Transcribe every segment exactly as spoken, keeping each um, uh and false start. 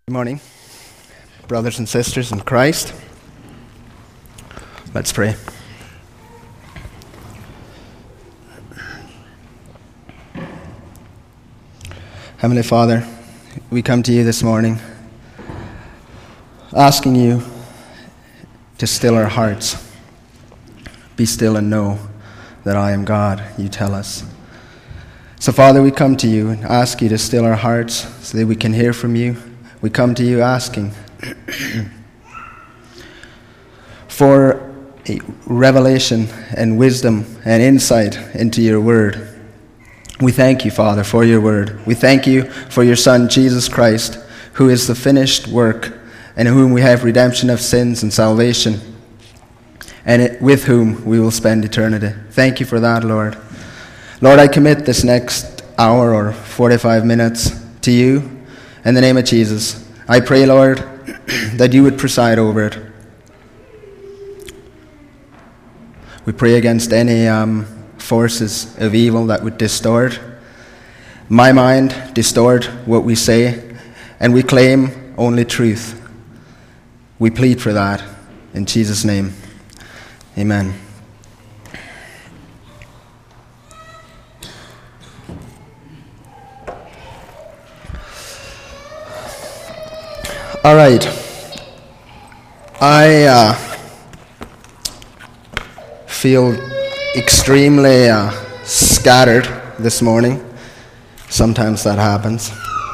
Good morning, brothers and sisters in Christ. Let's pray. Heavenly Father, we come to you this morning asking you to still our hearts. Be still and know that I am God, you tell us. So Father, we come to you and ask you to still our hearts so that we can hear from you. We come to you asking for a revelation and wisdom and insight into your word. We thank you, Father, for your word. We thank you for your Son, Jesus Christ, who is the finished work, and in whom we have redemption of sins and salvation, and it, with whom we will spend eternity. Thank you for that, Lord. Lord, I commit this next hour or forty-five minutes to you. In the name of Jesus, I pray, Lord, that you would preside over it. We pray against any um, forces of evil that would distort my mind, distort what we say, and we claim only truth. We plead for that in Jesus' name. Amen. All right. I uh, feel extremely uh, scattered this morning. Sometimes that happens.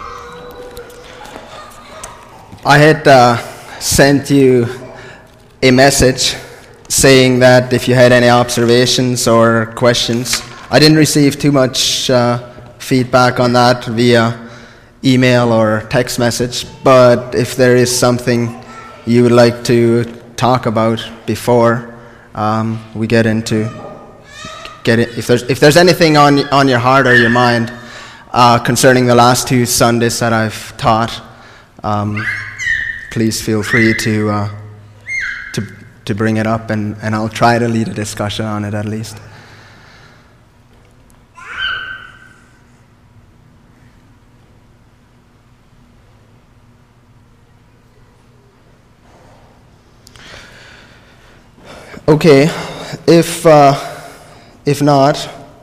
I had uh, sent you a message saying that if you had any observations or questions. I didn't receive too much uh, feedback on that via email or text message, but if there is something you would like to talk about before um, we get into get it, if there's if there's anything on on your heart or your mind uh, concerning the last two Sundays that I've taught, um, please feel free to uh, to to bring it up, and, and I'll try to lead a discussion on it at least. Okay, if uh, if not,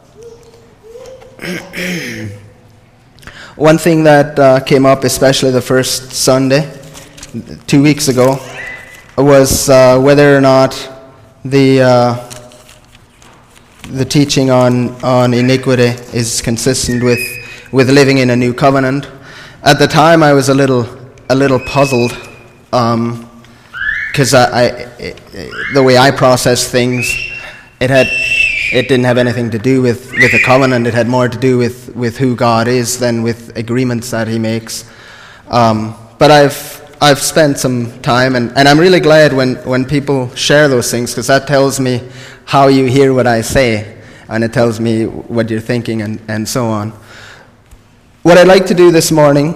one thing that uh, came up, especially the first Sunday, two weeks ago, was uh, whether or not the uh, the teaching on, on iniquity is consistent with with living in a new covenant. At the time, I was a little a little puzzled. Um, Because I, I, it, the way I process things, it had, it didn't have anything to do with, with the covenant. It had more to do with, with who God is than with agreements that He makes. Um, but I've I've spent some time, and, and I'm really glad when, when people share those things, because that tells me how you hear what I say, and it tells me what you're thinking, and, and so on. What I'd like to do this morning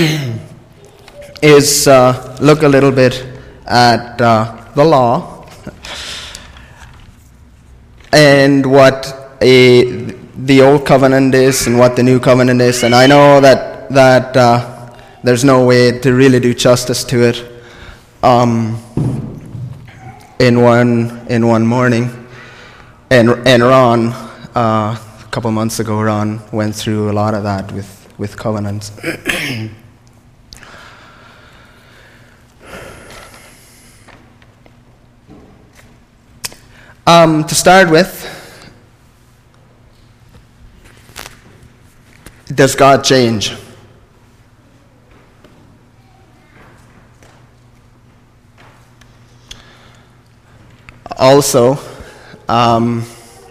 is uh, look a little bit at uh, the law and what a the old covenant is and what the new covenant is. And I know that that uh, there's no way to really do justice to it um, in one in one morning. And and Ron uh, a couple months ago, Ron went through a lot of that with with covenants. Um, to start with, does God change? Also, um,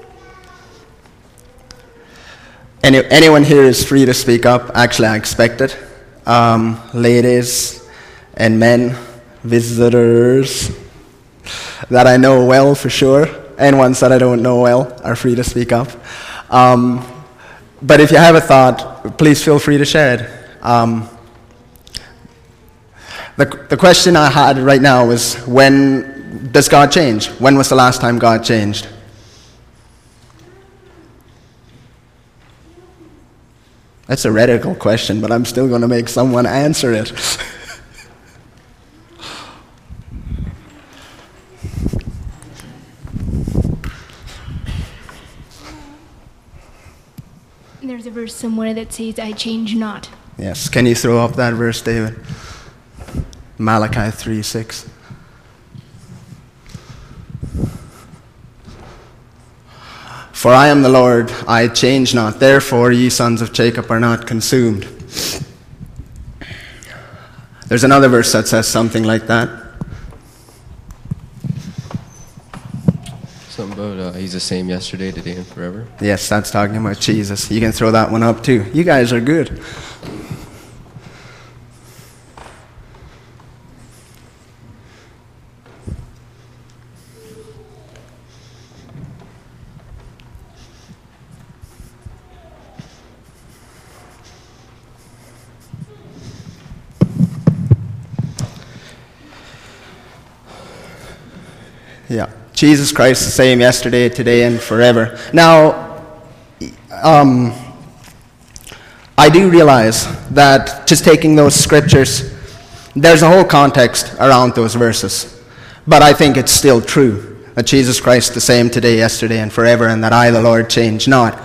any, anyone here is free to speak up. Actually, I expect it. Um, ladies and men, visitors that I know well for sure, and ones that I don't know well are free to speak up. Um, but if you have a thought, please feel free to share it. Um, the, the question I had right now was, when does God change? When was the last time God changed? That's a radical question, but I'm still going to make someone answer it. verse somewhere that says, I change not. Yes. Can you throw up that verse, David? Malachi three six. For I am the Lord, I change not. Therefore, ye sons of Jacob are not consumed. There's another verse that says something like that. Something about uh, he's the same yesterday, today, and forever. Yes, that's talking about Jesus. You can throw that one up too. You guys are good. Yeah, Jesus Christ the same yesterday, today, and forever. Now, um, I do realize that just taking those scriptures, there's a whole context around those verses. But I think it's still true that Jesus Christ the same today, yesterday, and forever, and that I, the Lord, change not.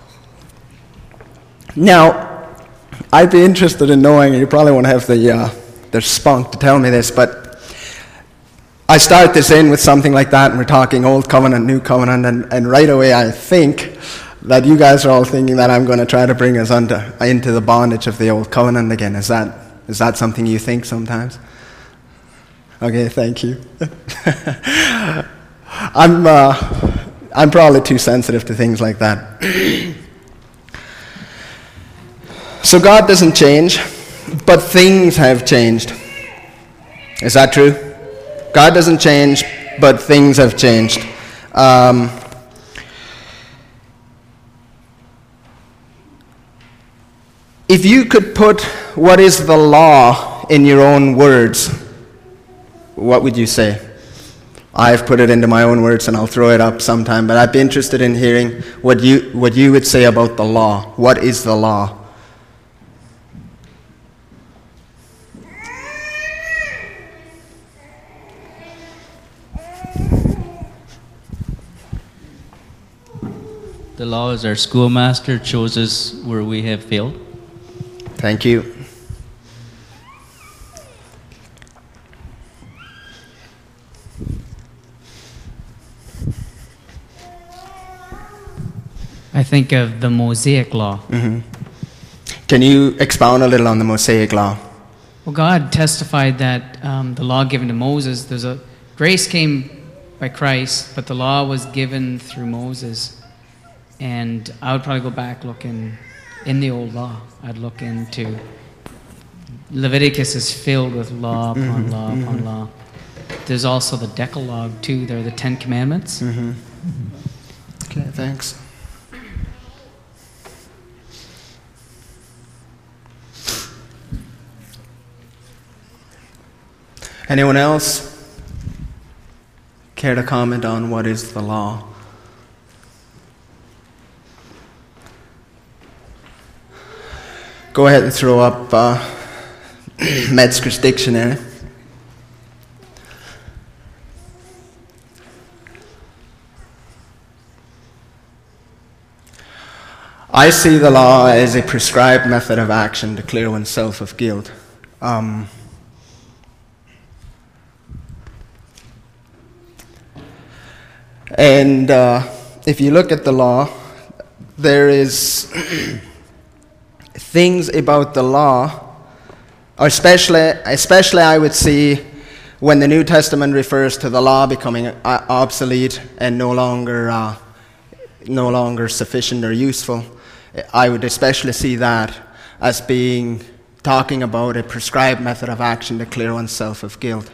Now, I'd be interested in knowing, and you probably won't have the, uh, the spunk to tell me this, but I start this in with something like that, and we're talking Old Covenant, New Covenant, and, and right away I think that you guys are all thinking that I'm going to try to bring us under, into the bondage of the Old Covenant again. Is that is that something you think sometimes? Okay, thank you. I'm uh, I'm probably too sensitive to things like that. So God doesn't change, but things have changed. Is that true? God doesn't change, but things have changed. Um, if you could put what is the law in your own words, what would you say? I've put it into my own words, and I'll throw it up sometime, but I'd be interested in hearing what you, what you would say about the law. What is the law? The law is our schoolmaster, shows us where we have failed. Thank you. I think of the Mosaic Law. Mm-hmm. Can you expound a little on the Mosaic Law? Well, God testified that um, the law given to Moses, there's a grace came by Christ, but the law was given through Moses. And I would probably go back looking in the old law. I'd look into Leviticus is filled with law upon mm-hmm, law upon mm-hmm. law. There's also the Decalogue too. There are the Ten Commandments. Mm-hmm. Okay, thanks. Anyone else care to comment on what is the law? Go ahead and throw up uh, Metzger's Dictionary. I see the law as a prescribed method of action to clear oneself of guilt. Um, and uh, if you look at the law, there is things about the law, or especially, especially I would see when the New Testament refers to the law becoming uh, obsolete and no longer, uh, no longer sufficient or useful. I would especially see that as being talking about a prescribed method of action to clear oneself of guilt.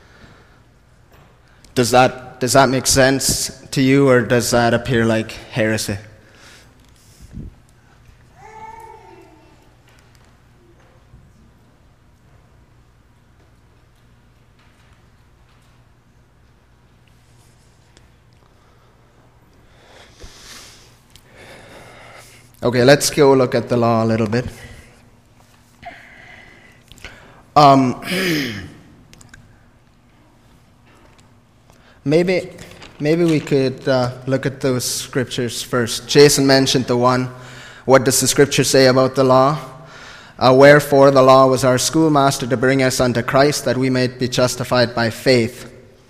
Does that does that make sense to you, or does that appear like heresy? Okay, let's go look at the law a little bit. Um, maybe, maybe we could uh, look at those scriptures first. Jason mentioned the one What does the scripture say about the law? Uh, Wherefore the law was our schoolmaster to bring us unto Christ, that we might be justified by faith.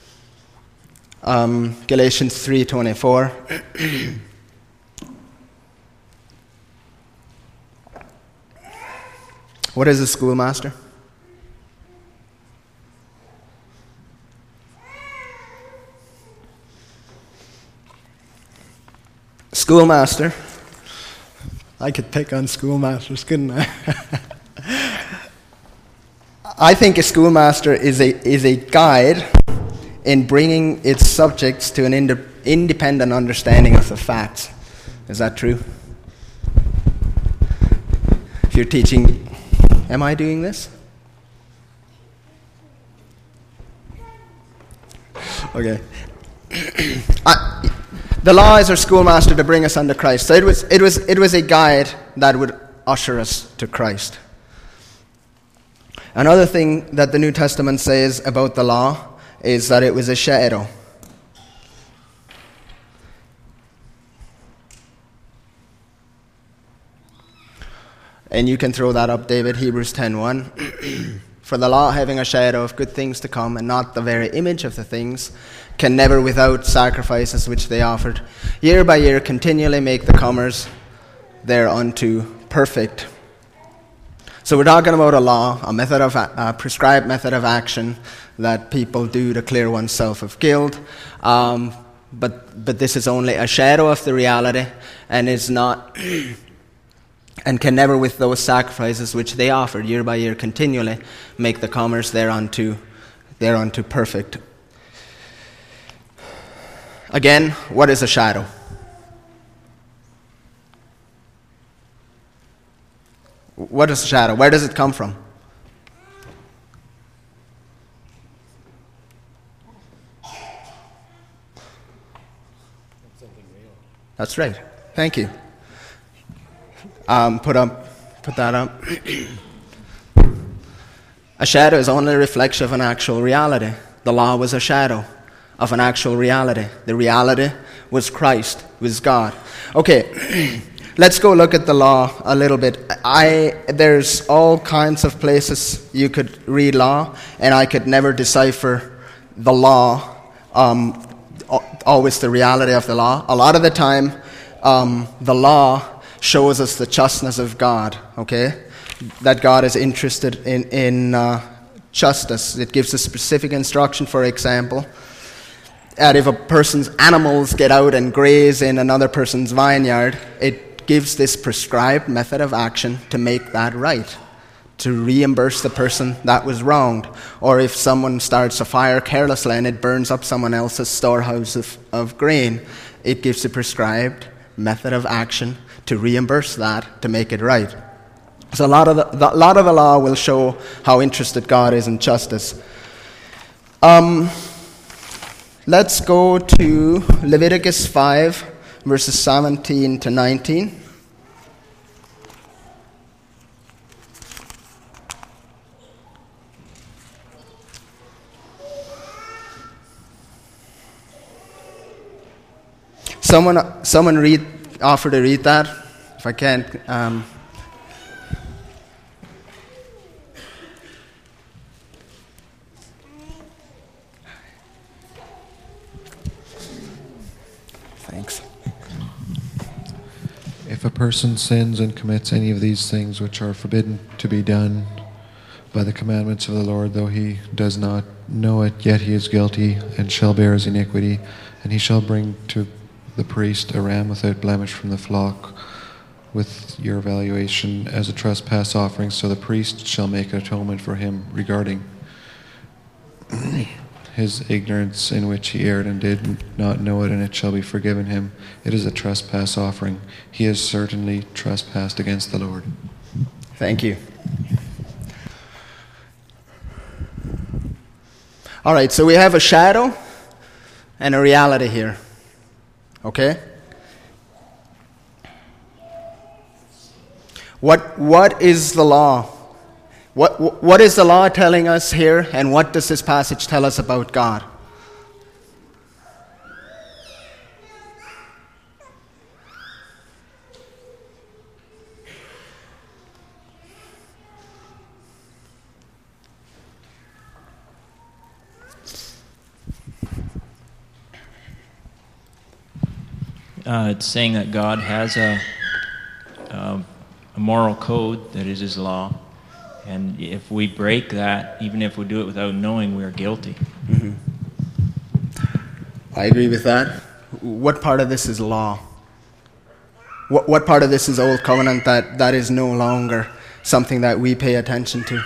Um, Galatians three twenty-four. What is a schoolmaster? Schoolmaster. I could pick on schoolmasters, couldn't I? I think a schoolmaster is a is a guide in bringing its subjects to an ind- independent understanding of the facts. Is that true? If you're teaching, am I doing this? Okay. I, the law is our schoolmaster to bring us unto Christ. So it was, it was, it was a guide that would usher us to Christ. Another thing that the New Testament says about the law is that it was a shadow. And you can throw that up, David, Hebrews ten one. For the law, having a shadow of good things to come, and not the very image of the things, can never, without sacrifices which they offered, year by year continually make the comers thereunto perfect. So we're talking about a law, a method of a prescribed method of action that people do to clear oneself of guilt. Um, but but this is only a shadow of the reality, and is not and can never, with those sacrifices which they offered year by year continually, make the comers thereunto thereunto perfect. Again, what is a shadow? What is a shadow? Where does it come from? That's right. Thank you. Um, put up, put that up. A shadow is only a reflection of an actual reality. The law was a shadow of an actual reality. The reality was Christ, was God. Okay, let's go look at the law a little bit. I there's all kinds of places you could read law, and I could never decipher the law, um, always the reality of the law. A lot of the time, um, the law shows us the justness of God, okay? That God is interested in, in uh, justice. It gives a specific instruction, for example, that if a person's animals get out and graze in another person's vineyard, it gives this prescribed method of action to make that right, to reimburse the person that was wronged. Or if someone starts a fire carelessly and it burns up someone else's storehouse of, of grain, it gives a prescribed method of action to reimburse that, to make it right. So a lot of the, the, a lot of the law will show how interested God is in justice. Um, let's go to Leviticus five, verses seventeen to nineteen. Someone, someone read, offer to read that, if I can't. Um, Thanks. If a person sins and commits any of these things which are forbidden to be done by the commandments of the Lord, though he does not know it, yet he is guilty and shall bear his iniquity, and he shall bring to the priest a ram without blemish from the flock, with your valuation as a trespass offering, so the priest shall make atonement for him regarding his ignorance in which he erred and did not know it, and it shall be forgiven him. It is a trespass offering. He has certainly trespassed against the Lord. Thank you. All right, so we have a shadow and a reality here. Okay? What what is the law? What what is the law telling us here, and what does this passage tell us about God? Uh, it's saying that God has a, a, a moral code that is His law. And if we break that, even if we do it without knowing, we are guilty. Mm-hmm. I agree with that. What part of this is law? What, what part of this is Old Covenant that, that is no longer something that we pay attention to?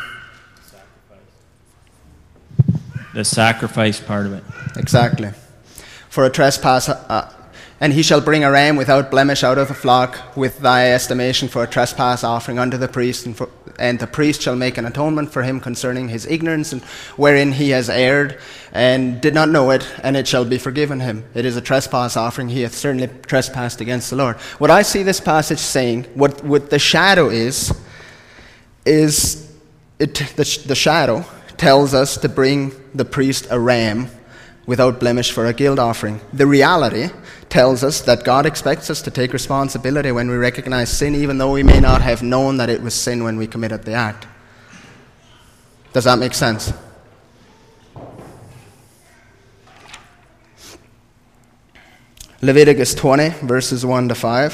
The sacrifice part of it. Exactly. For a trespass, uh, and he shall bring a ram without blemish out of the flock with thy estimation for a trespass offering unto the priest, and, for, and the priest shall make an atonement for him concerning his ignorance and wherein he has erred and did not know it, and it shall be forgiven him. It is a trespass offering. He hath certainly trespassed against the Lord. What I see this passage saying, what, what the shadow is, is it, the, the shadow tells us to bring the priest a ram without blemish for a guilt offering. The reality tells us that God expects us to take responsibility when we recognize sin, even though we may not have known that it was sin when we committed the act. Does that make sense? Leviticus twenty, verses one to five.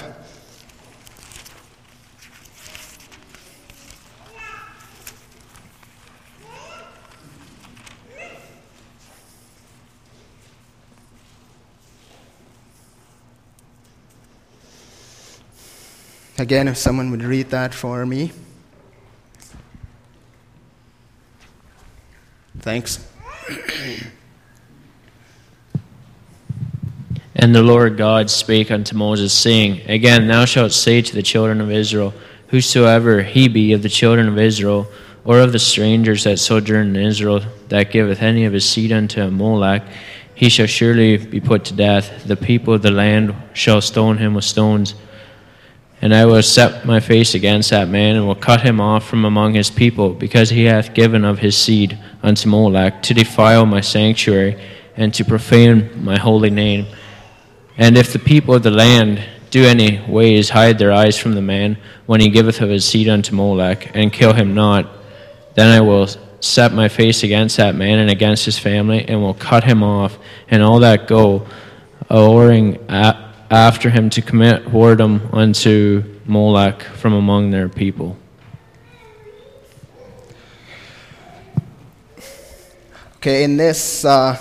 Again, if someone would read that for me. Thanks. And the Lord God spake unto Moses, saying, Again, thou shalt say to the children of Israel, Whosoever he be of the children of Israel, or of the strangers that sojourn in Israel, that giveth any of his seed unto a Molech, he shall surely be put to death. The people of the land shall stone him with stones. And I will set my face against that man, and will cut him off from among his people, because he hath given of his seed unto Molech, to defile my sanctuary, and to profane my holy name. And if the people of the land do any ways hide their eyes from the man, when he giveth of his seed unto Molech, and kill him not, then I will set my face against that man and against his family, and will cut him off, and all that go a-whoring at after him to commit whoredom unto Molech from among their people. Okay, in this uh,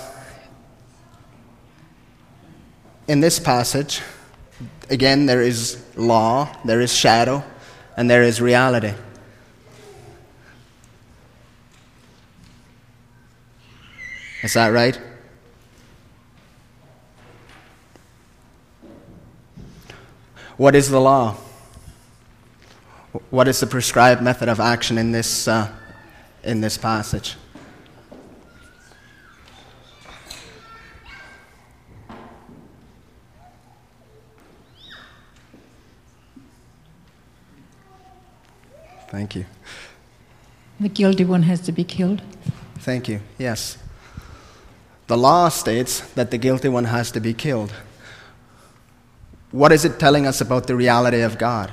in this passage, again, there is law, there is shadow, and there is reality. Is that right? What is the law? What is the prescribed method of action in this uh, in this passage? Thank you. The guilty one has to be killed. Thank you. Yes. The law states that the guilty one has to be killed. What is it telling us about the reality of God?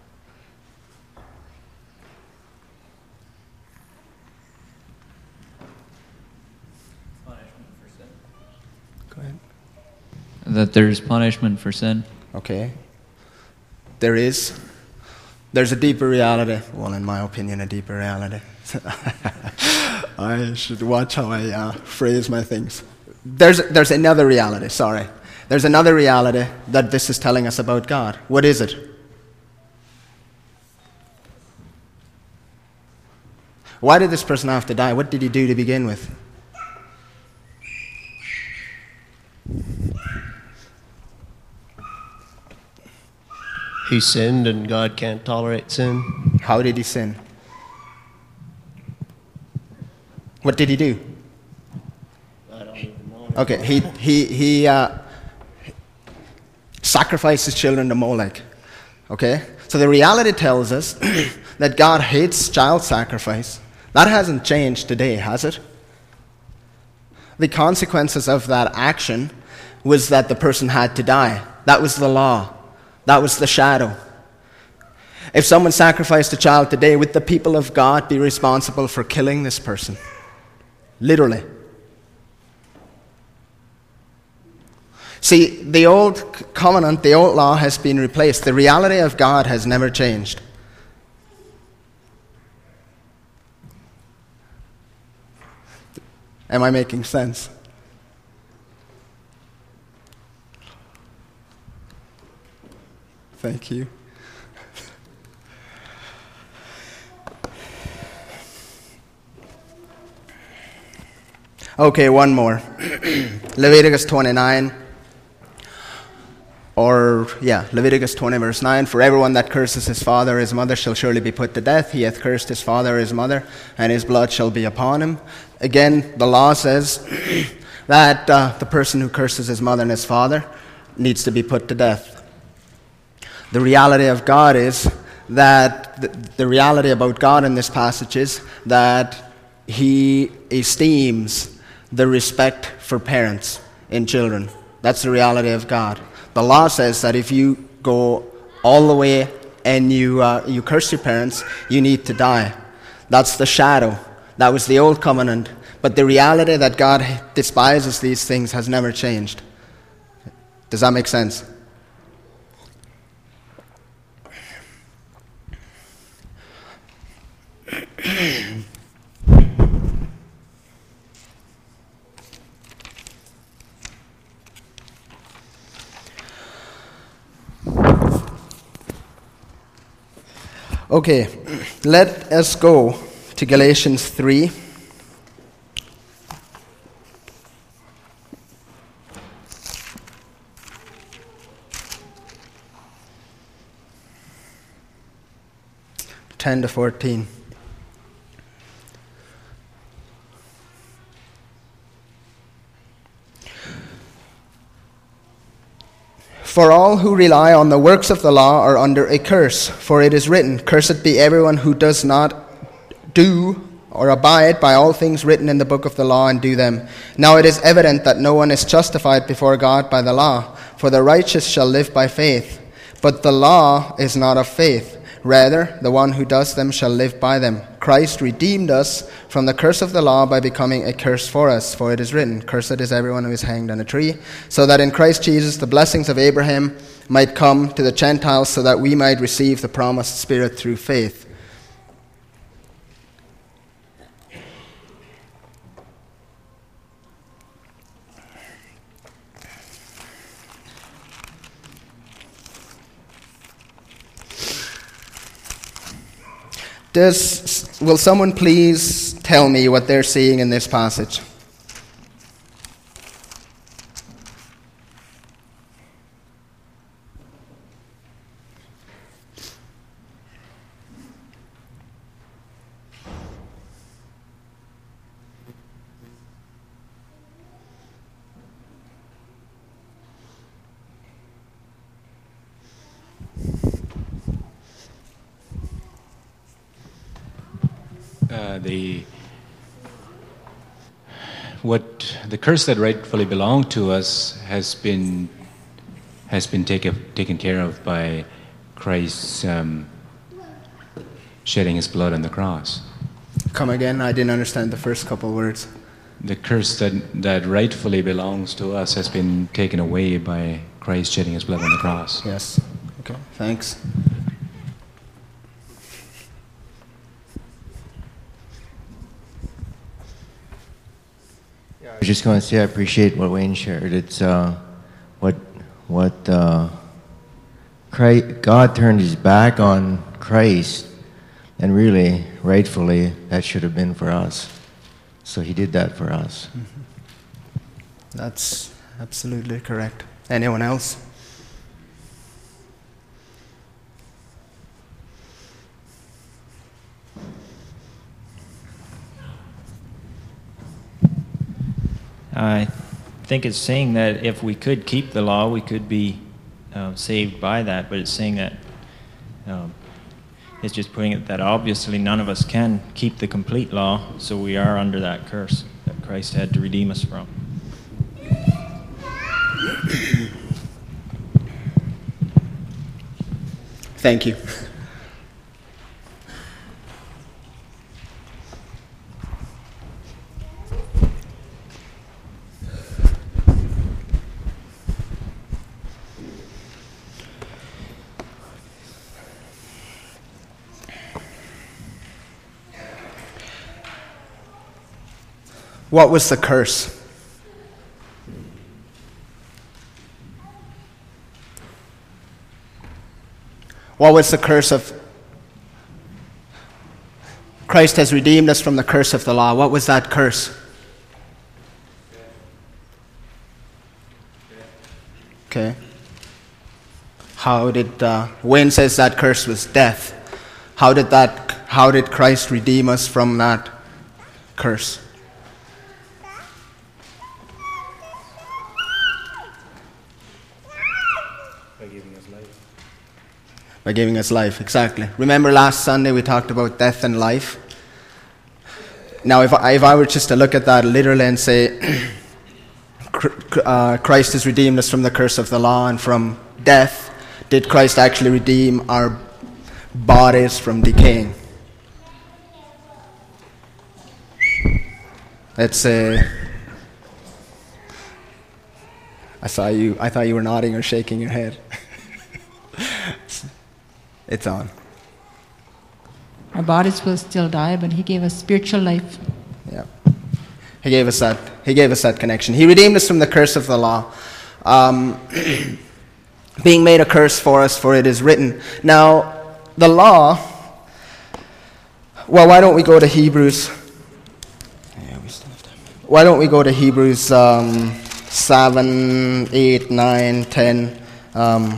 Punishment for sin. Go ahead. That there's punishment for sin. Okay. There is. There's a deeper reality. Well, in my opinion, a deeper reality. I should watch how I uh, phrase my things. There's, there's another reality, sorry. There's another reality that this is telling us about God. What is it? Why did this person have to die? What did he do to begin with? He sinned, and God can't tolerate sin. How did he sin? What did he do? I don't even know. Okay, he he he uh, sacrificed his children to Molech. Okay, so the reality tells us that God hates child sacrifice. That hasn't changed today, has it? The consequences of that action was that the person had to die. That was the law. That was the shadow. If someone sacrificed a child today, would the people of God be responsible for killing this person? Literally. See, the old c- covenant, the old law has been replaced. The reality of God has never changed. Am I making sense? Thank you. Okay, one more. Leviticus twenty-nine. Or, yeah, Leviticus twenty, verse nine. For everyone that curses his father or his mother shall surely be put to death. He hath cursed his father or his mother, and his blood shall be upon him. Again, the law says that uh, the person who curses his mother and his father needs to be put to death. The reality of God is that, the, the reality about God in this passage is that he esteems the respect for parents in children. That's the reality of God. The law says that if you go all the way and you uh, you curse your parents, you need to die. That's the shadow. That was the old covenant. But the reality that God despises these things has never changed. Does that make sense? Okay, let us go to Galatians three. ten to fourteen. For all who rely on the works of the law are under a curse, for it is written, Cursed be everyone who does not do or abide by all things written in the book of the law and do them. Now it is evident that no one is justified before God by the law, for the righteous shall live by faith. But the law is not of faith. Rather, the one who does them shall live by them. Christ redeemed us from the curse of the law by becoming a curse for us. For it is written, Cursed is everyone who is hanged on a tree, so that in Christ Jesus the blessings of Abraham might come to the Gentiles, so that we might receive the promised Spirit through faith. Does, will someone please tell me what they're seeing in this passage? Uh, the what the curse that rightfully belonged to us has been has been taken taken care of by Christ's um, shedding his blood on the cross. Come again? I didn't understand the first couple of words. The curse that that rightfully belongs to us has been taken away by Christ shedding his blood on the cross. Yes. Okay. Thanks. I was just going to say I appreciate what Wayne shared. It's uh, what what uh, Christ, God turned his back on Christ, and really, rightfully, that should have been for us. So he did that for us. Mm-hmm. That's absolutely correct. Anyone else? I think it's saying that if we could keep the law, we could be uh, saved by that, but it's saying that um, it's just putting it that obviously none of us can keep the complete law, so we are under that curse that Christ had to redeem us from. Thank you. What was the curse? What was the curse of... Christ has redeemed us from the curse of the law. What was that curse? Okay. How did... Uh, Wayne says that curse was death. How did that... How did Christ redeem us from that curse? By giving us life. By giving us life, exactly. Remember last Sunday we talked about death and life? Now if I, if I were just to look at that literally and say, uh, Christ has redeemed us from the curse of the law and from death, did Christ actually redeem our bodies from decaying? Let's say, I saw you, I thought you were nodding or shaking your head. It's on. Our bodies will still die, but He gave us spiritual life. Yeah. He gave us that, He gave us that connection. He redeemed us from the curse of the law. Um, being made a curse for us, for it is written. Now, the law, well, why don't we go to Hebrews? Yeah, we still have time. Why don't we go to Hebrews um, seven, eight, nine, ten? Um,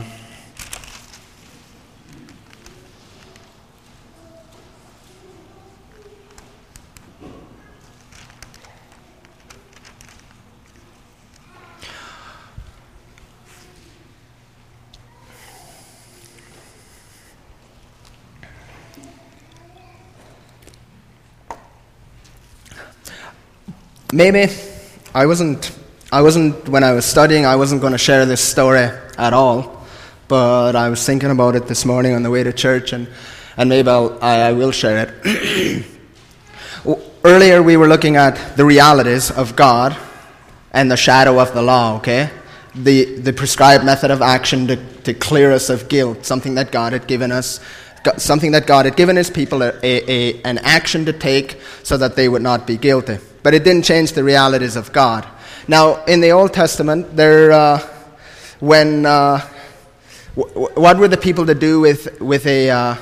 Maybe I wasn't, I wasn't, when I was studying, I wasn't going to share this story at all, but I was thinking about it this morning on the way to church, and, and maybe I'll, I, I will share it. Earlier we were looking at the realities of God and the shadow of the law, okay? The, the prescribed method of action to, to clear us of guilt, something that God had given us, something that God had given His people a, a, a, an action to take so that they would not be guilty. But it didn't change the realities of God. Now, in the Old Testament, there, uh, when uh, w- what were the people to do with with a uh,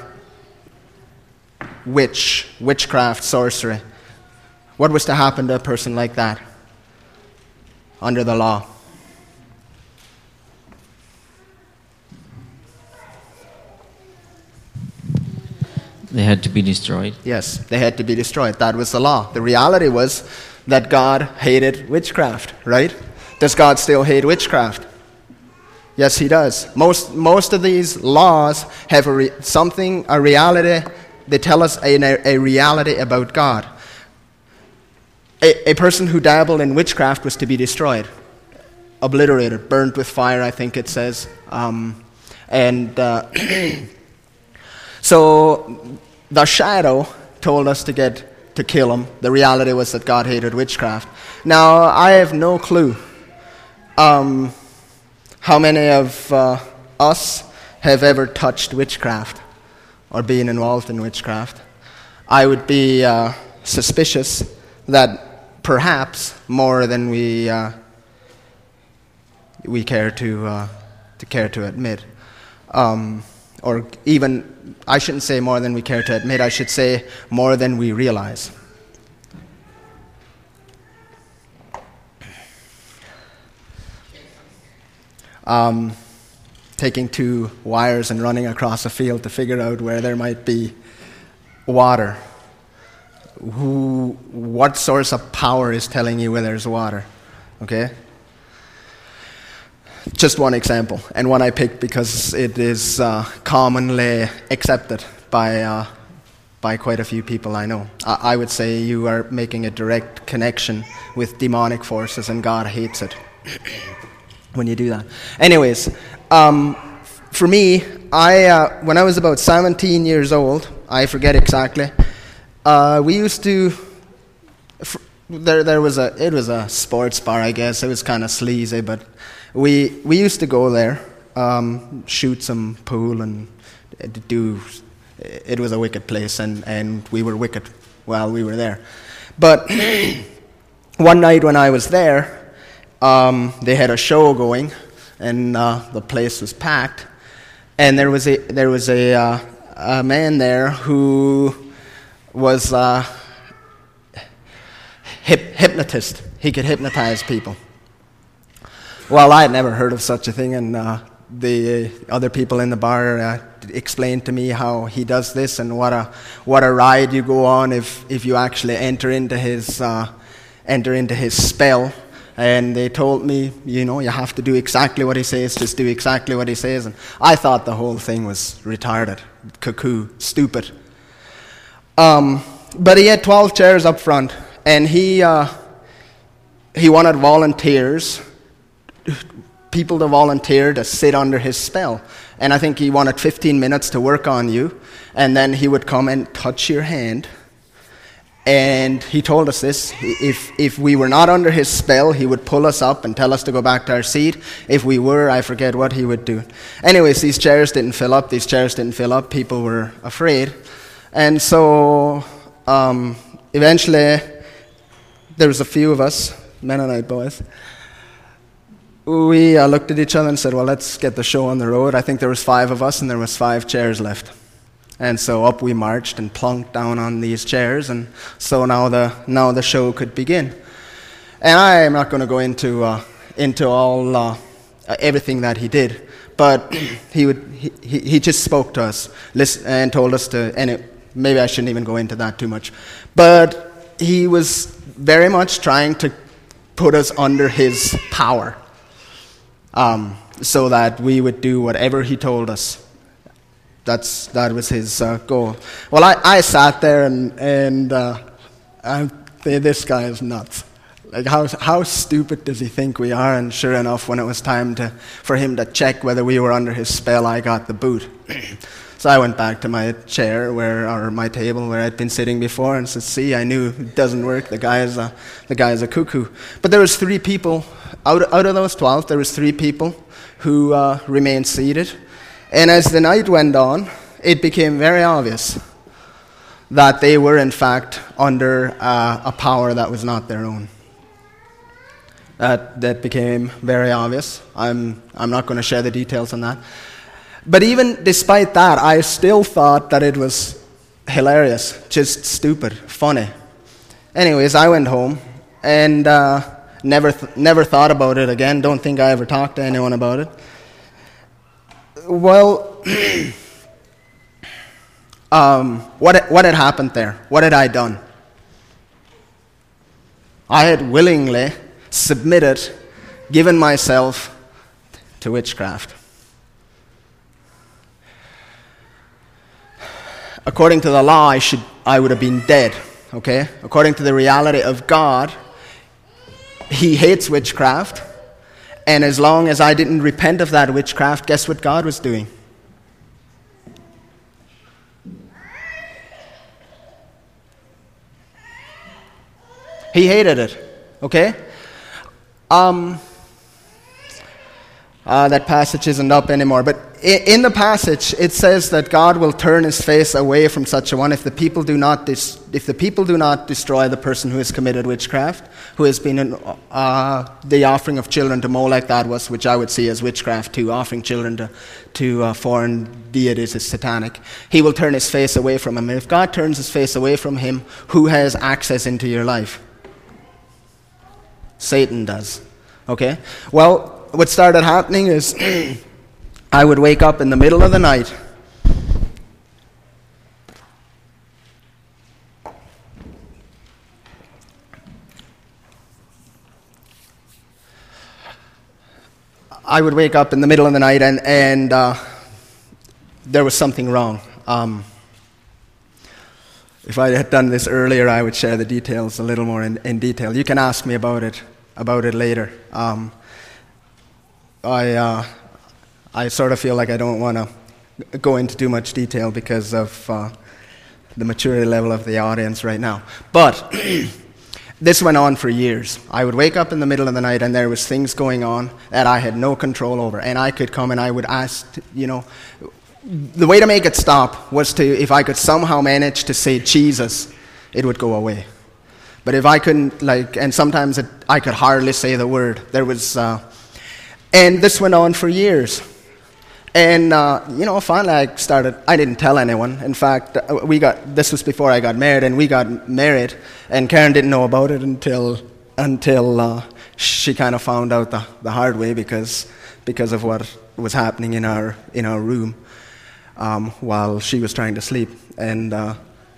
witch, witchcraft, sorcery? What was to happen to a person like that under the law? They had to be destroyed. Yes, they had to be destroyed. That was the law. The reality was that God hated witchcraft, right? Does God still hate witchcraft? Yes, He does. Most most of these laws have a re- something, a reality. They tell us a, a reality about God. A, a person who dabbled in witchcraft was to be destroyed, obliterated, burned with fire, I think it says. Um, and uh, so the shadow told us to get to kill him. The reality was that God hated witchcraft. Now, I have no clue um, how many of uh, us have ever touched witchcraft or been involved in witchcraft. I would be uh, suspicious that perhaps more than we uh, we care to uh, to care to admit, um, or even I shouldn't say more than we care to admit. I should say more than we realize. Um, taking two wires and running across a field to figure out where there might be water. Who, what source of power is telling you where there's water? Okay? Just one example, and one I picked because it is uh, commonly accepted by uh, by quite a few people I know. I, I would say you are making a direct connection with demonic forces, and God hates it when you do that. Anyways, um, for me, I uh, when I was about seventeen years old, I forget exactly. Uh, we used to. F- there, there was a. It was a sports bar, I guess. It was kind of sleazy, but we we used to go there, um, shoot some pool, and do. It was a wicked place, and, and we were wicked while we were there. But one night when I was there, um, they had a show going, and uh, the place was packed. And there was a there was a, uh, a man there who was a hip, hypnotist. He could hypnotize people. Well, I had never heard of such a thing, and uh, the other people in the bar uh, explained to me how he does this and what a what a ride you go on if if you actually enter into his uh, enter into his spell. And they told me, you know, you have to do exactly what he says, just do exactly what he says. And I thought the whole thing was retarded, cuckoo, stupid. Um, but he had twelve chairs up front, and he uh, he wanted volunteers, people to volunteer to sit under his spell. And I think he wanted fifteen minutes to work on you, and then he would come and touch your hand. And he told us this, if if we were not under his spell, he would pull us up and tell us to go back to our seat. If we were, I forget what he would do. Anyways, these chairs didn't fill up, these chairs didn't fill up, people were afraid. And so, um, eventually, there was a few of us, Mennonite boys. We uh, looked at each other and said, well, let's get the show on the road. I think there was five of us, and there was five chairs left. And so up we marched and plunked down on these chairs, and so now the now the show could begin. And I am not going to go into uh, into all uh, everything that he did, but he would he, he, he just spoke to us listen, and told us to. And it, maybe I shouldn't even go into that too much, but he was very much trying to put us under his power, um, so that we would do whatever he told us. That's that was his uh, goal. Well, I, I sat there and and uh, I, this guy is nuts. Like how how stupid does he think we are? And sure enough, when it was time to for him to check whether we were under his spell, I got the boot. So I went back to my chair where or my table where I'd been sitting before and said, "See, I knew it doesn't work. The guy is a the guy is a cuckoo." But there was three people out out of those twelve. There was three people who uh, remained seated. And as the night went on, it became very obvious that they were, in fact, under uh, a power that was not their own. That that became very obvious. I'm I'm not going to share the details on that. But even despite that, I still thought that it was hilarious, just stupid, funny. Anyways, I went home and uh, never th- never thought about it again. Don't think I ever talked to anyone about it. Well, um, what what had happened there? What had I done? I had willingly submitted, given myself to witchcraft. According to the law, I should I would have been dead. Okay? According to the reality of God, He hates witchcraft. And as long as I didn't repent of that witchcraft, guess what God was doing? He hated it, okay? Um, uh, that passage isn't up anymore, but in the passage it says that God will turn His face away from such a one if the people do not dis- if the people do not destroy the person who has committed witchcraft, who has been in, uh, the offering of children to Molech. That was, which I would see as witchcraft too. Offering children to to uh, foreign deities is satanic. He will turn His face away from him. And if God turns His face away from him, who has access into your life? Satan does. Okay. Well, what started happening is I would wake up in the middle of the night I would wake up in the middle of the night and, and uh, there was something wrong. Um, if I had done this earlier, I would share the details a little more in, in detail. You can ask me about it about it later. Um, I uh, I sort of feel like I don't want to go into too much detail because of uh, the maturity level of the audience right now. But this went on for years. I would wake up in the middle of the night and there was things going on that I had no control over. And I could come and I would ask, you know, the way to make it stop was to, if I could somehow manage to say Jesus, it would go away. But if I couldn't, like, and sometimes it, I could hardly say the word. There was, uh, and this went on for years. And, uh, you know, finally I started, I didn't tell anyone. In fact, we got, this was before I got married, and we got married, and Karen didn't know about it until, until uh, she kind of found out the, the hard way because, because of what was happening in our, in our room um, while she was trying to sleep. And uh,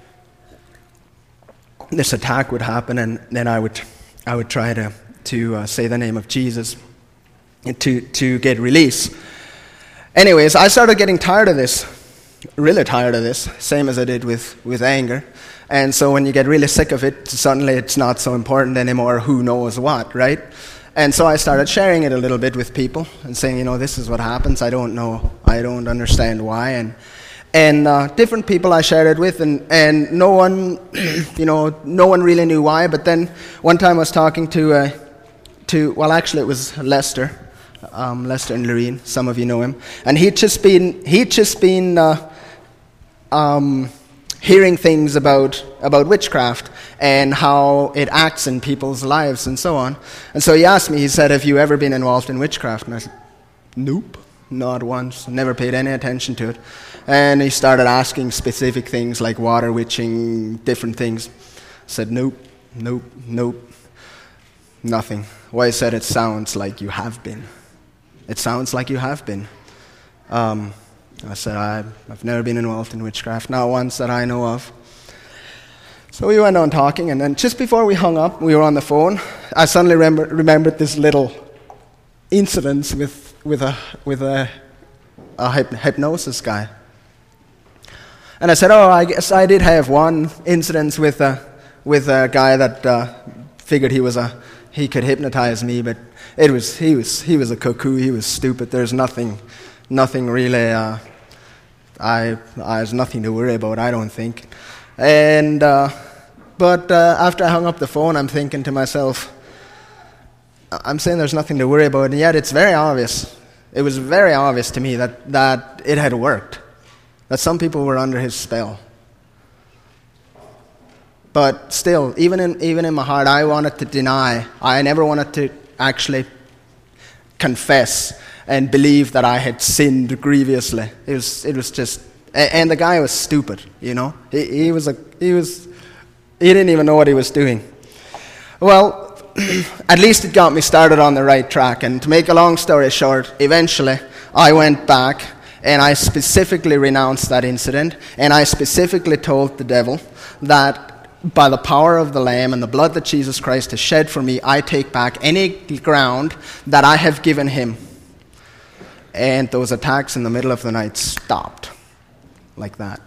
this attack would happen, and then I would, I would try to, to uh, say the name of Jesus to, to get release. Anyways, I started getting tired of this, really tired of this, same as I did with, with anger. And so when you get really sick of it, suddenly it's not so important anymore who knows what, right? And so I started sharing it a little bit with people and saying, you know, this is what happens. I don't know. I don't understand why. And and uh, different people I shared it with, and, and no one, you know, no one really knew why. But then one time I was talking to, uh, to well, actually it was Lester. Um, Lester and Lorene, some of you know him, and he'd just been he'd just been uh, um, hearing things about about witchcraft and how it acts in people's lives and so on. And so he asked me. He said, "Have you ever been involved in witchcraft?" And I said, "Nope, not once. Never paid any attention to it." And he started asking specific things like water witching, different things. I said, "Nope, nope, nope, nothing." Well, he said, "It sounds like you have been." It sounds like you have been. Um, I said, I, I've never been involved in witchcraft, not once that I know of. So we went on talking, and then just before we hung up, we were on the phone. I suddenly remember, remembered this little incident with with a with a, a hyp- hypnosis guy. And I said, oh, I guess I did have one incident with a with a guy that uh, figured he was a he could hypnotize me, but it was he was he was a cuckoo. He was stupid. There's nothing, nothing really. Uh, I I there's nothing to worry about. I don't think. And uh, but uh, after I hung up the phone, I'm thinking to myself, I'm saying there's nothing to worry about, and yet it's very obvious. It was very obvious to me that that it had worked. That some people were under his spell. But still, even in even in my heart, I wanted to deny. I never wanted to actually confess and believe that I had sinned grievously. It was it was just, and the guy was stupid, you know. He, he was a he was he didn't even know what he was doing. Well, at least it got me started on the right track. And to make a long story short, eventually I went back and I specifically renounced that incident, and I specifically told the devil that by the power of the Lamb and the blood that Jesus Christ has shed for me, I take back any ground that I have given him. And those attacks in the middle of the night stopped like that.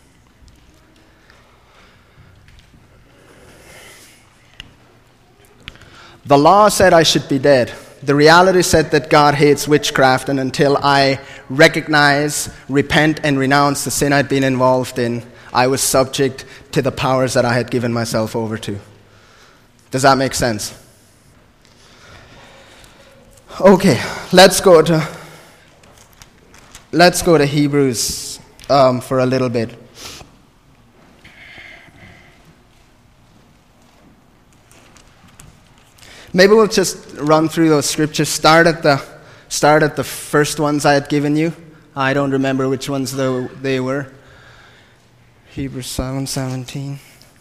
The law said I should be dead. The reality said that God hates witchcraft, and until I recognize, repent, and renounce the sin I'd been involved in, I was subject to the powers that I had given myself over to. Does that make sense? Okay, let's go to let's go to Hebrews um, for a little bit. Maybe we'll just run through those scriptures. Start at the start at the first ones I had given you. I don't remember which ones they were. Hebrews seven seventeen.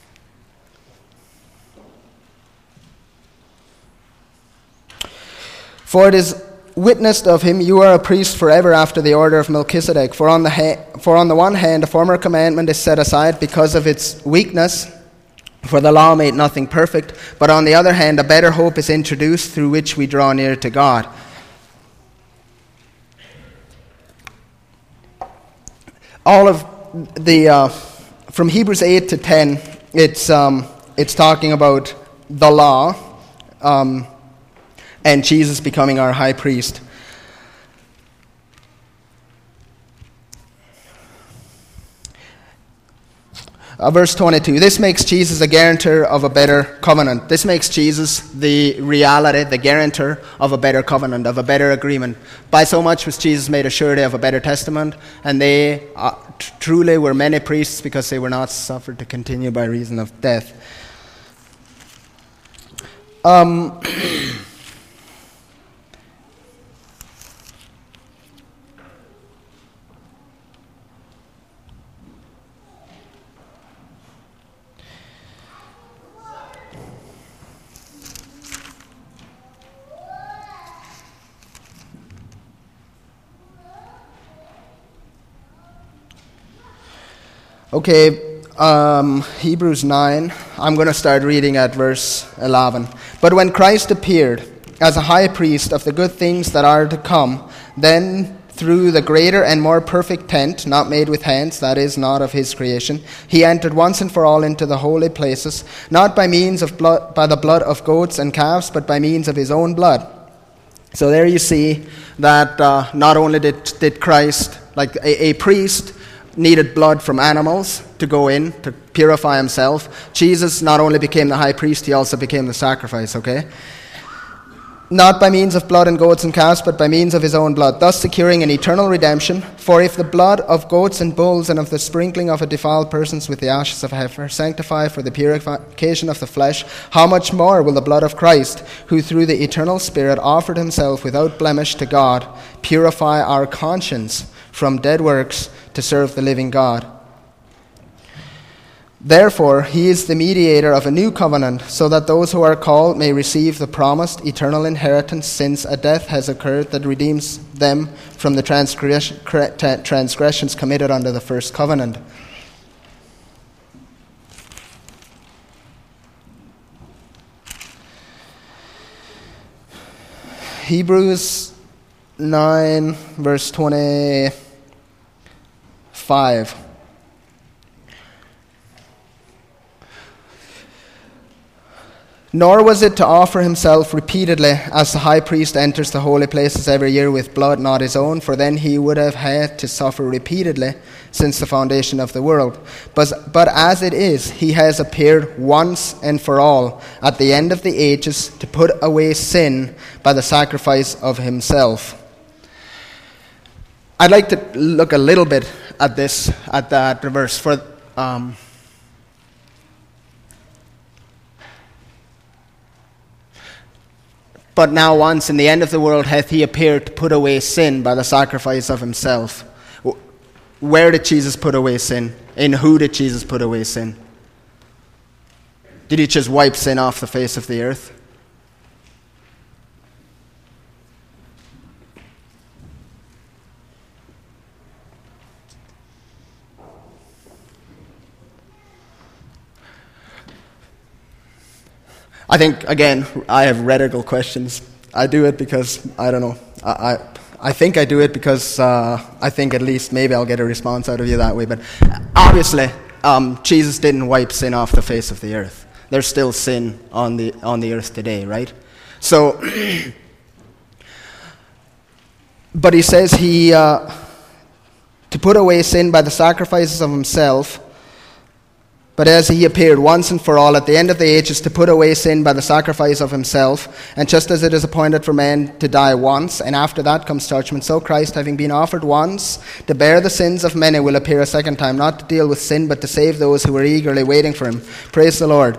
For it is witnessed of him, you are a priest forever after the order of Melchizedek. For on the ha- for on the one hand, a former commandment is set aside because of its weakness, for the law made nothing perfect. But on the other hand, a better hope is introduced through which we draw near to God. All of the uh, from Hebrews eight to ten, it's um, it's talking about the law um, and Jesus becoming our high priest. Uh, verse twenty-two, this makes Jesus a guarantor of a better covenant. This makes Jesus the reality, the guarantor of a better covenant, of a better agreement. By so much was Jesus made a surety of a better testament, and they uh, t- truly were many priests because they were not suffered to continue by reason of death. Um, Okay, um, Hebrews nine, I'm going to start reading at verse eleven. But when Christ appeared as a high priest of the good things that are to come, then through the greater and more perfect tent, not made with hands, that is, not of his creation, he entered once and for all into the holy places, not by means of blood, by the blood of goats and calves, but by means of his own blood. So there you see that uh, not only did, did Christ, like a, a priest, needed blood from animals to go in to purify himself. Jesus not only became the high priest, he also became the sacrifice, okay? Not by means of blood and goats and calves, but by means of his own blood, thus securing an eternal redemption. For if the blood of goats and bulls and of the sprinkling of a defiled persons with the ashes of a heifer sanctify for the purification of the flesh, how much more will the blood of Christ, who through the eternal Spirit offered himself without blemish to God, purify our conscience from dead works to serve the living God? Therefore, he is the mediator of a new covenant, so that those who are called may receive the promised eternal inheritance, since a death has occurred that redeems them from the transgression, transgressions committed under the first covenant. Hebrews nine, verse twenty-five. Nor was it to offer himself repeatedly, as the high priest enters the holy places every year with blood not his own, for then he would have had to suffer repeatedly since the foundation of the world. But, but as it is, he has appeared once and for all at the end of the ages to put away sin by the sacrifice of himself. I'd like to look a little bit at this, at that verse. For um, But now once in the end of the world hath he appeared to put away sin by the sacrifice of himself. Where did Jesus put away sin? In who did Jesus put away sin? Did he just wipe sin off the face of the earth? I think, again, I have rhetorical questions. I do it because, I don't know, I I, I think I do it because uh, I think at least maybe I'll get a response out of you that way. But obviously, um, Jesus didn't wipe sin off the face of the earth. There's still sin on the on the earth today, right? So, but he says he, uh, to put away sin by the sacrifices of himself, but as he appeared once and for all at the end of the ages to put away sin by the sacrifice of himself, and just as it is appointed for man to die once, and after that comes judgment, so Christ, having been offered once to bear the sins of many, will appear a second time, not to deal with sin, but to save those who are eagerly waiting for him. Praise the Lord.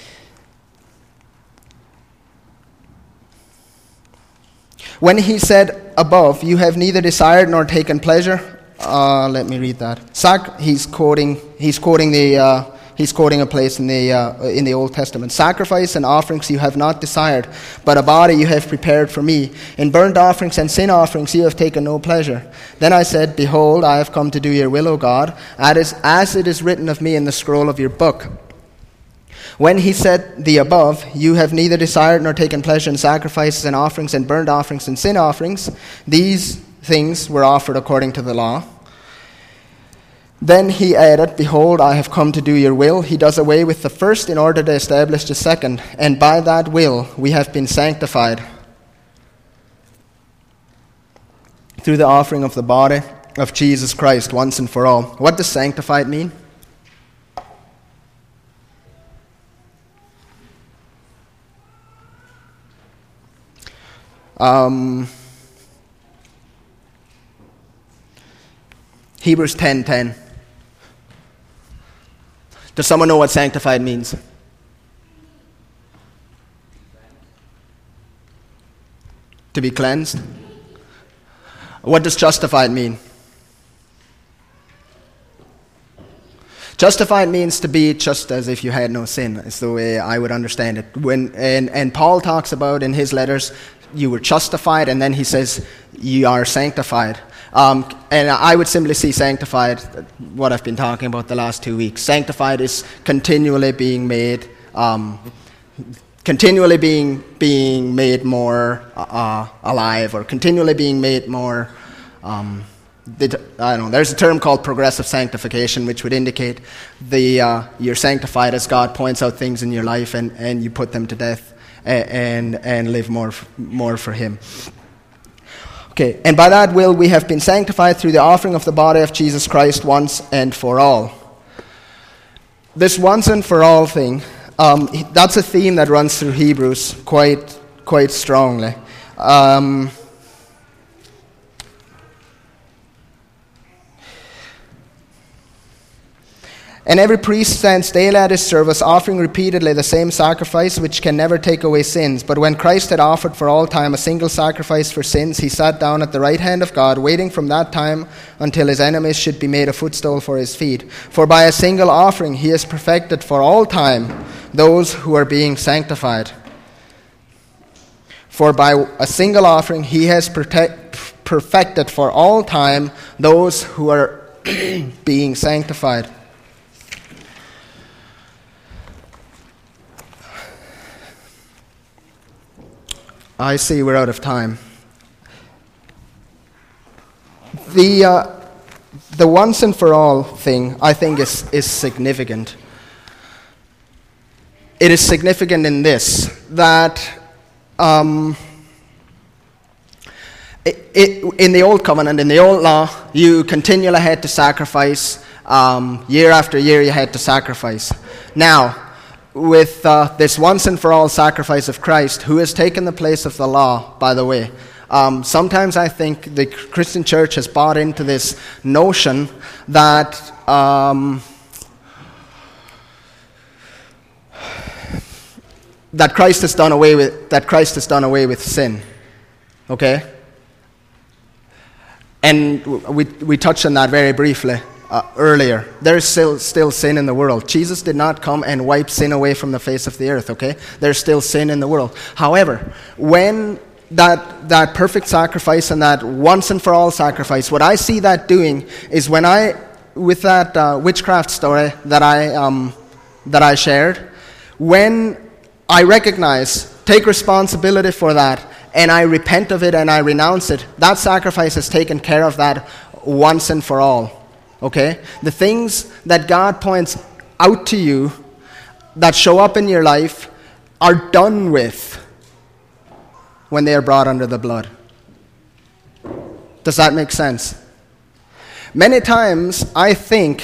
When he said above, you have neither desired nor taken pleasure, uh, let me read that. Sac- he's quoting. He's quoting the. Uh, He's quoting a place in the uh, in the Old Testament. Sacrifice and offerings you have not desired, but a body you have prepared for me. In burnt offerings and sin offerings you have taken no pleasure. Then I said, behold, I have come to do your will, O God, as it is written of me in the scroll of your book. When he said the above, you have neither desired nor taken pleasure in sacrifices and offerings and burnt offerings and sin offerings. These things were offered according to the law. Then he added, behold, I have come to do your will. He does away with the first in order to establish the second. And by that will we have been sanctified through the offering of the body of Jesus Christ once and for all. What does sanctified mean? Um, Hebrews ten ten. Does someone know what sanctified means? To be cleansed. What does justified mean? Justified means to be just as if you had no sin, is the way I would understand it. When and, and Paul talks about in his letters, you were justified, and then he says, you are sanctified. Um, and I would simply see sanctified, what I've been talking about the last two weeks. Sanctified is continually being made, um, continually being being made more uh, alive, or continually being made more. Um, I don't know. There's a term called progressive sanctification, which would indicate the uh, you're sanctified as God points out things in your life, and, and you put them to death, and and, and live more more for Him. Okay, and by that will we have been sanctified through the offering of the body of Jesus Christ once and for all. This once and for all thing, um, that's a theme that runs through Hebrews quite quite strongly. Um, And every priest stands daily at his service, offering repeatedly the same sacrifice, which can never take away sins. But when Christ had offered for all time a single sacrifice for sins, he sat down at the right hand of God, waiting from that time until his enemies should be made a footstool for his feet. For by a single offering he has perfected for all time those who are being sanctified. For by a single offering he has protect, perfected for all time those who are being sanctified. I see we're out of time. The uh, the once and for all thing, I think, is, is significant. It is significant in this, that um, it, it, in the Old Covenant, in the Old Law, you continually had to sacrifice. Um, year after year you had to sacrifice. Now, with uh, this once and for all sacrifice of Christ, who has taken the place of the law, by the way. Um, sometimes I think the Christian church has bought into this notion that um, that Christ has done away with that Christ has done away with sin. Okay? And we we touched on that very briefly. Uh, earlier, there's still still sin in the world. Jesus did not come and wipe sin away from the face of the earth, okay? There's still sin in the world. However, when that that perfect sacrifice and that once and for all sacrifice, what I see that doing is when I, with that uh, witchcraft story that I um, that I shared, when I recognize, take responsibility for that, and I repent of it and I renounce it, that sacrifice has taken care of that once and for all. Okay? The things that God points out to you that show up in your life are done with when they are brought under the blood. Does that make sense? Many times I think,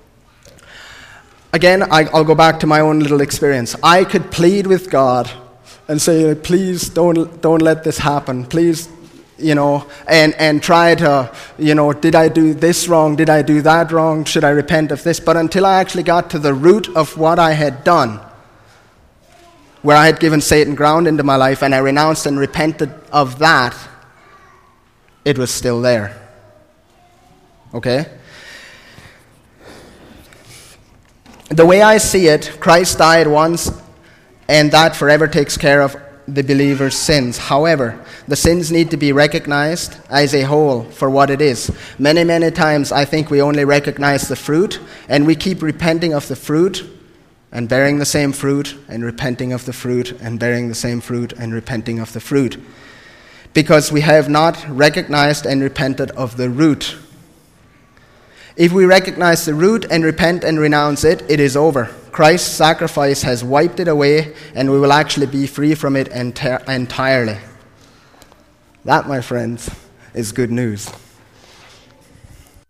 again, I, I'll go back to my own little experience. I could plead with God and say, please don't don't let this happen. Please, you know, and, and try to, you know, did I do this wrong? Did I do that wrong? Should I repent of this? But until I actually got to the root of what I had done, where I had given Satan ground into my life and I renounced and repented of that, it was still there. Okay? The way I see it, Christ died once, and that forever takes care of the believer's sins. However, the sins need to be recognized as a whole for what it is. Many, many times I think we only recognize the fruit, and we keep repenting of the fruit and bearing the same fruit, and repenting of the fruit and bearing the same fruit and repenting of the fruit, because we have not recognized and repented of the root. If we recognize the root and repent and renounce it, it is over. Christ's sacrifice has wiped it away, and we will actually be free from it enti- entirely. That, my friends, is good news.